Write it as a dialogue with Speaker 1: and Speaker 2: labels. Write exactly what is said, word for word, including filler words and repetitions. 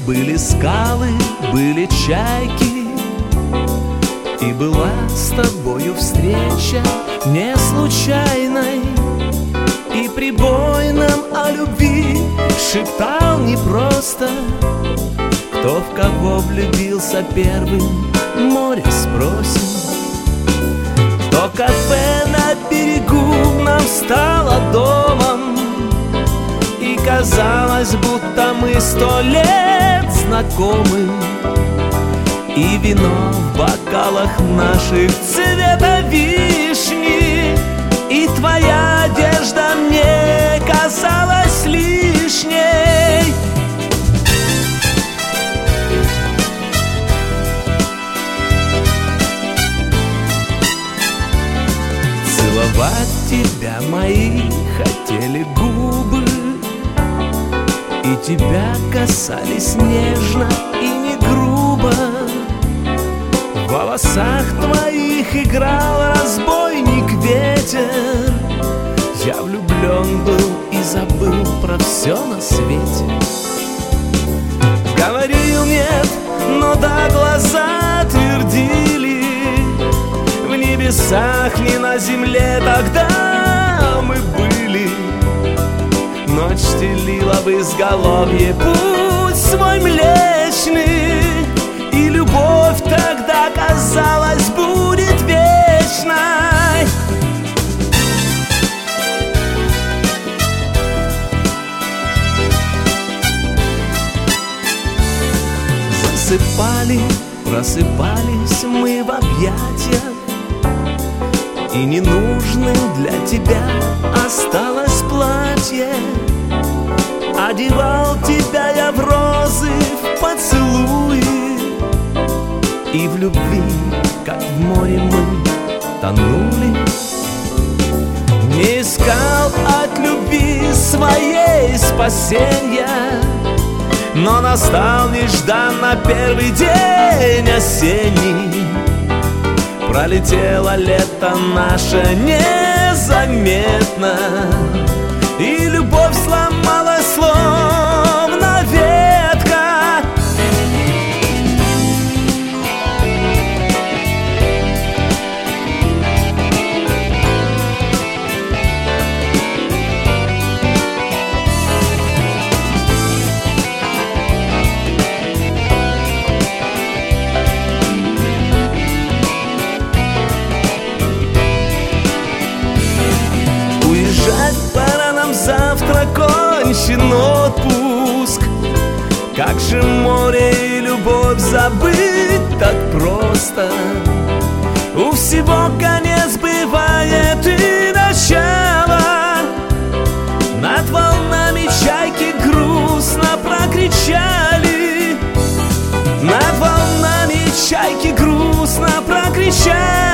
Speaker 1: были скалы, были чайки, и была с тобою встреча не случайной. И прибой нам о любви шептал непросто: кто в кого влюбился первым, море спросим. То кафе на берегу нам стало домом, и казалось, будто мы сто лет знакомы. И вино в бокалах наших цвета вишни, и твоя одежда мне казалась лишней. Целовать тебя мои хотели губы, и тебя касались нежно и не грубо. В волосах твоих играл разбойник ветер. Я влюблен был и забыл про все на свете. Говорил нет, но да, глаза твердили. В небесах, не на земле тогда мы были. Ночь стелила в изголовье путь свой млечный, и любовь тогда, казалось, будет вечной. Засыпали, просыпались мы в объятиях, и ненужным для тебя осталось платье. Одевал тебя я в розы, в поцелуи, и в любви, как в море, мы тонули. Не искал от любви своей спасенья, но настал нежданно первый день осенний. Пролетело лето наше незаметно, и любовь сломалась словно ветка. Пора нам завтра, кончен отпуск. Как же море и любовь забыть так просто? У всего конец бывает и начало. Над волнами чайки грустно прокричали. Над волнами чайки грустно прокричали.